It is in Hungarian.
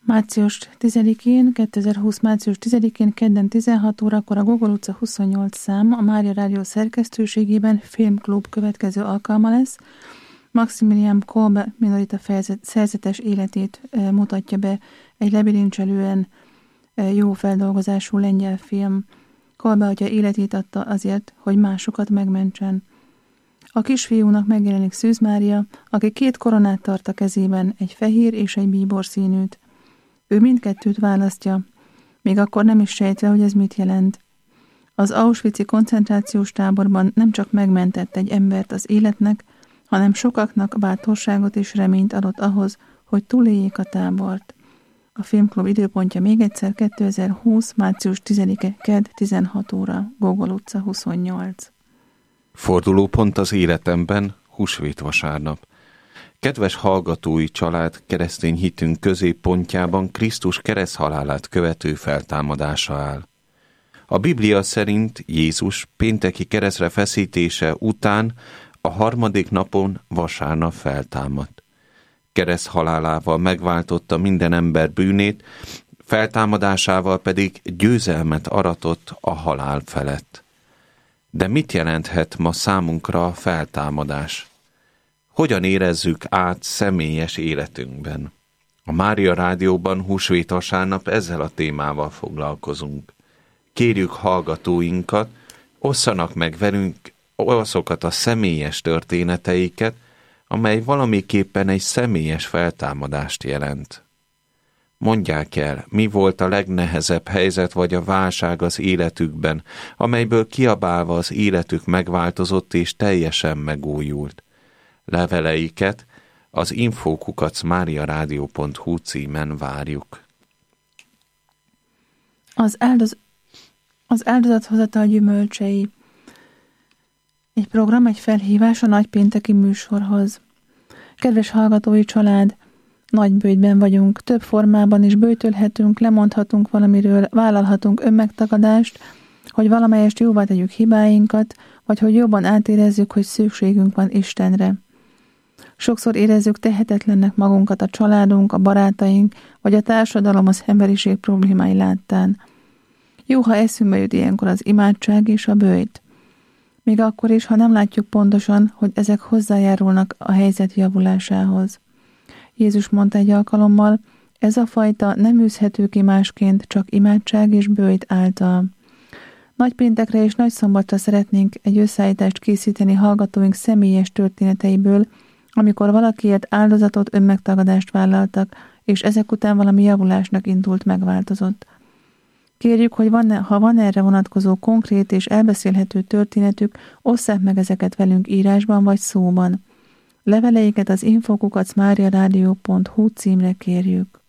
Március 10-én, 2020. március 10-én, kedden 16 órakor a Gogol utca 28 szám a Mária Rádió szerkesztőségében filmklub következő alkalma lesz. Maximilian Kolbe minorita szerzetes életét mutatja be egy lebilincselően jó feldolgozású lengyel film. Kolbe atya életét adta azért, hogy másokat megmentsen. A kisfiúnak megjelenik Szűz Mária, aki 2 koronát tart a kezében, egy fehér és egy bíborszínűt. Ő mindkettőt választja, még akkor nem is sejtve, hogy ez mit jelent. Az auschwitzi koncentrációs táborban nem csak megmentett egy embert az életnek, hanem sokaknak bátorságot és reményt adott ahhoz, hogy túléljék a tábort. A filmklub időpontja még egyszer 2020. március 10-e, kedd 16 óra, Gogol utca 28. Fordulópont az életemben, húsvét vasárnap. Kedves hallgatói család, keresztény hitünk középpontjában Krisztus kereszthalálát követő feltámadása áll. A Biblia szerint Jézus pénteki keresztre feszítése után a 3. napon vasárnap feltámadt. Kereszthalálával megváltotta minden ember bűnét, feltámadásával pedig győzelmet aratott a halál felett. De mit jelenthet ma számunkra a feltámadás? Hogyan érezzük át személyes életünkben? A Mária Rádióban húsvét vasárnap ezzel a témával foglalkozunk. Kérjük hallgatóinkat, osszanak meg velünk azokat a személyes történeteiket, amely valamiképpen egy személyes feltámadást jelent. Mondják el, mi volt a legnehezebb helyzet vagy a válság az életükben, amelyből kiabálva az életük megváltozott és teljesen megújult. Leveleiket az info@mariaradio.hu címen várjuk. Az áldozathozatal gyümölcsei. Egy program, egy felhívás a nagypénteki műsorhoz. Kedves hallgatói család, nagy bőjtben vagyunk, több formában is bőjtölhetünk, lemondhatunk valamiről, vállalhatunk önmegtagadást, hogy valamelyest jóvá tegyük hibáinkat, vagy hogy jobban átérezzük, hogy szükségünk van Istenre. Sokszor érezzük tehetetlennek magunkat a családunk, a barátaink, vagy a társadalom az emberiség problémái láttán. Jó, ha eszünkbe jut ilyenkor az imádság és a bőjt. Még akkor is, ha nem látjuk pontosan, hogy ezek hozzájárulnak a helyzet javulásához. Jézus mondta egy alkalommal, ez a fajta nem űzhető ki másként, csak imádság és bőjt által. Nagypéntekre és nagyszombatra szeretnénk egy összeállítást készíteni hallgatóink személyes történeteiből, amikor valakiért áldozatot, önmegtagadást vállaltak, és ezek után valami javulásnak indult, megváltozott. Kérjük, hogy ha van erre vonatkozó konkrét és elbeszélhető történetük, osszák meg ezeket velünk írásban vagy szóban. Leveleiket az info@mariaradio.hu címre kérjük.